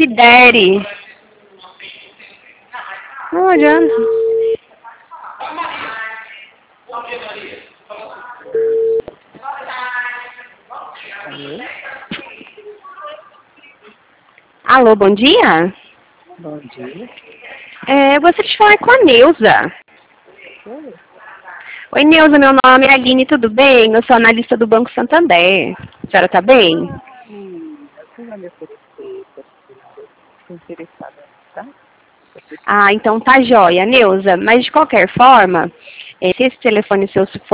considere. Não adianta. Alô, bom dia? Bom dia. Eu gostaria de falar com a Neuza. Oi, Neuza, meu nome é Aline, tudo bem? Eu sou analista do Banco Santander. A senhora tá bem? Você vai me oferecer, estou interessada, tá? Ah, então tá jóia, Neuza. Mas de qualquer forma, se esse telefone seu for